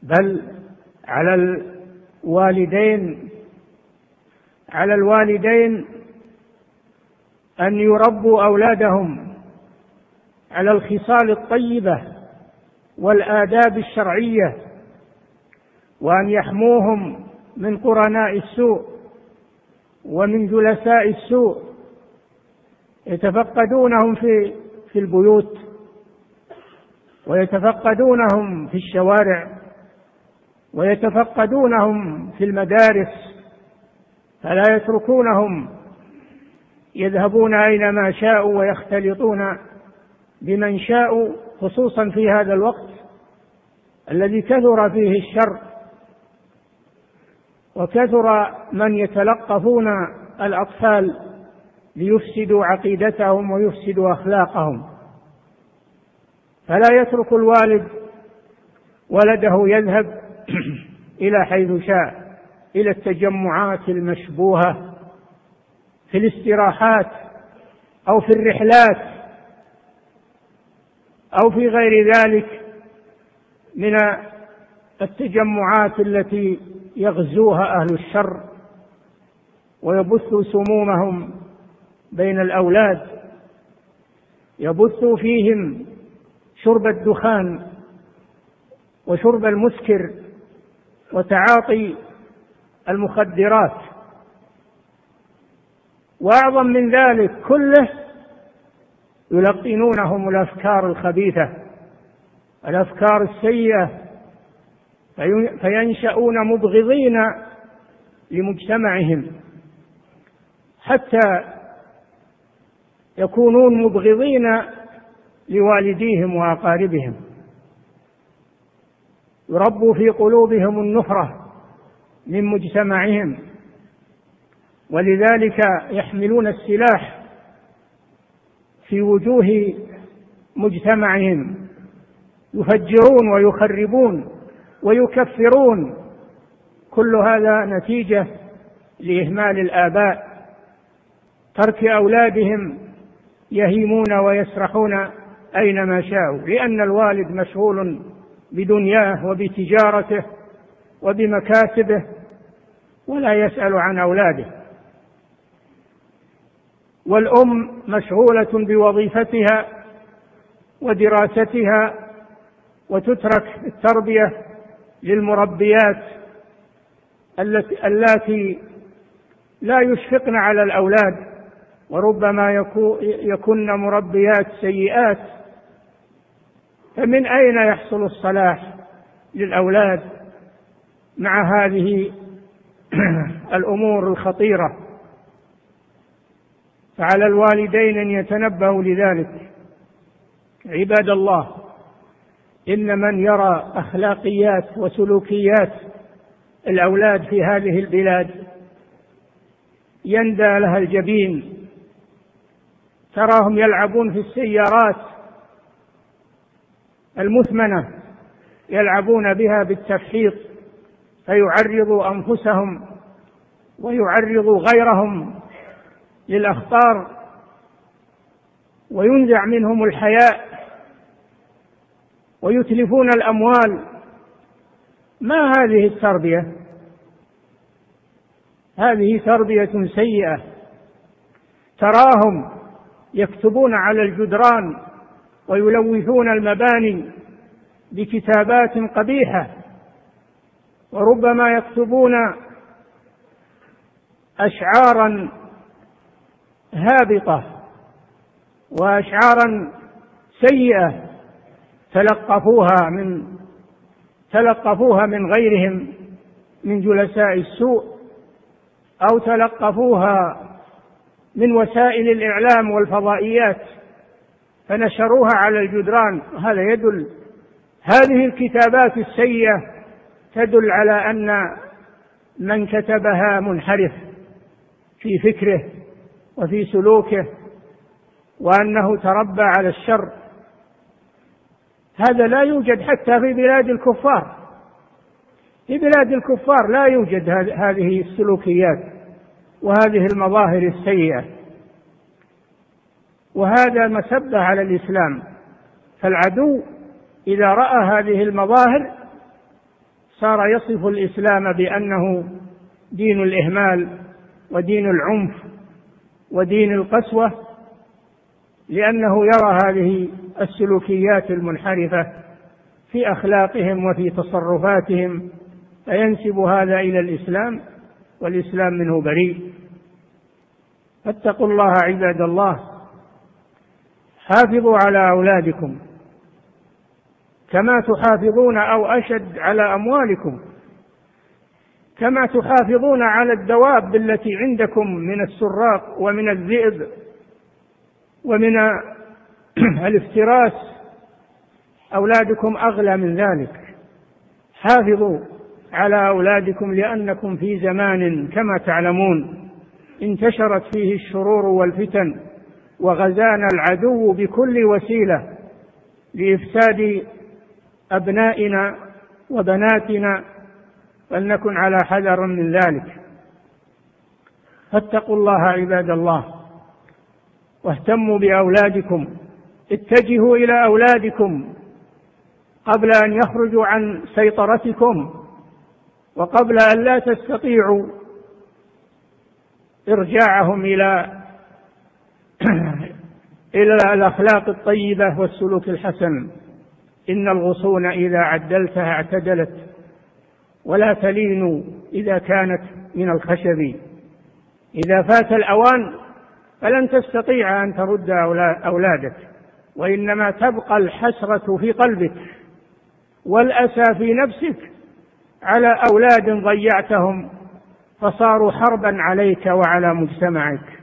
بل على الوالدين أن يربوا أولادهم على الخصال الطيبة والآداب الشرعية، وأن يحموهم من قرناء السوء ومن جلساء السوء يتفقدونهم في البيوت ويتفقدونهم في الشوارع ويتفقدونهم في المدارس، فلا يتركونهم يذهبون أينما شاءوا ويختلطون بمن شاءوا، خصوصا في هذا الوقت الذي كثر فيه الشر وكثر من يتلقفون الأطفال ليفسدوا عقيدتهم ويفسدوا أخلاقهم. فلا يترك الوالد ولده يذهب إلى حيث شاء، إلى التجمعات المشبوهة في الاستراحات أو في الرحلات أو في غير ذلك من التجمعات التي يغزوها أهل الشر ويبثوا سمومهم بين الأولاد، يبثوا فيهم شرب الدخان وشرب المسكر وتعاطي المخدرات. وأعظم من ذلك كله يلقنونهم الأفكار الخبيثة، الأفكار السيئة، فينشأون مبغضين لمجتمعهم حتى يكونون مبغضين لوالديهم وأقاربهم، يربوا في قلوبهم النفرة من مجتمعهم، ولذلك يحملون السلاح في وجوه مجتمعهم، يفجرون ويخربون ويكفرون. كل هذا نتيجة لإهمال الآباء، ترك أولادهم يهيمون ويسرحون أينما شاءوا، لأن الوالد مشغول بدنياه وبتجارته وبمكاسبه ولا يسأل عن أولاده. والأم مشغولة بوظيفتها ودراستها، وتترك التربية للمربيات اللاتي لا يشفقن على الأولاد، وربما يكن مربيات سيئات. فمن أين يحصل الصلاح للأولاد مع هذه الأمور الخطيرة؟ فعلى الوالدين أن يتنبهوا لذلك. عباد الله، إن من يرى أخلاقيات وسلوكيات الأولاد في هذه البلاد يندى لها الجبين. تراهم يلعبون في السيارات المثمنة، يلعبون بها بالتفحيط، فيعرضوا أنفسهم ويعرضوا غيرهم للأخطار وينزع منهم الحياء ويتلفون الأموال. ما هذه التربية؟ هذه تربية سيئة. تراهم يكتبون على الجدران ويلوثون المباني بكتابات قبيحة، وربما يكتبون أشعارا هابطة وأشعارا سيئة تلقفوها من غيرهم من جلساء السوء، أو تلقفوها من وسائل الإعلام والفضائيات فنشروها على الجدران. هذا يدل، هذه الكتابات السيئة تدل على أن من كتبها منحرف في فكره وفي سلوكه، وأنه تربى على الشر. هذا لا يوجد حتى في بلاد الكفار. في بلاد الكفار لا يوجد هذه السلوكيات وهذه المظاهر السيئة، وهذا مسبة على الإسلام. فالعدو إذا رأى هذه المظاهر صار يصف الإسلام بأنه دين الإهمال ودين العنف ودين القسوة، لأنه يرى هذه السلوكيات المنحرفة في أخلاقهم وفي تصرفاتهم، فينسب هذا إلى الإسلام والإسلام منه بريء. فاتقوا الله عباد الله، حافظوا على أولادكم كما تحافظون أو أشد على أموالكم، كما تحافظون على الدواب التي عندكم من السراق ومن الذئب ومن الافتراس، أولادكم أغلى من ذلك. حافظوا على أولادكم، لأنكم في زمان كما تعلمون انتشرت فيه الشرور والفتن، وغزانا العدو بكل وسيلة لإفساد أبنائنا وبناتنا، فلنكن على حذر من ذلك. فاتقوا الله عباد الله واهتموا بأولادكم، اتجهوا إلى أولادكم قبل أن يخرجوا عن سيطرتكم، وقبل أن لا تستطيعوا إرجاعهم إلى الأخلاق الطيبة والسلوك الحسن. إن الغصون إذا عدلتها اعتدلت، ولا تلين إذا كانت من الخشب. إذا فات الأوان فلن تستطيع أن ترد أولادك، وإنما تبقى الحسرة في قلبك والأسى في نفسك على أولاد ضيعتهم فصاروا حربا عليك وعلى مجتمعك.